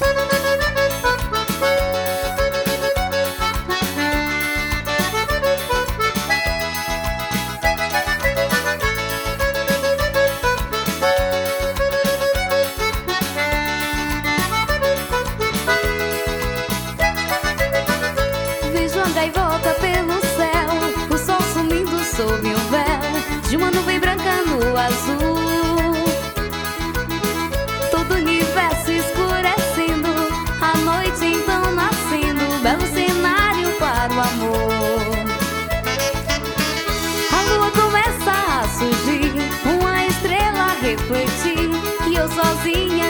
Anda e volta pelo céu, o sol sumindo sob um véu de uma nuvem branca no azul. Todo o universo escurecendo, a noite então nascendo, belo cenário para o amor. A lua começa a surgir, uma estrela a refletir, e eu sozinha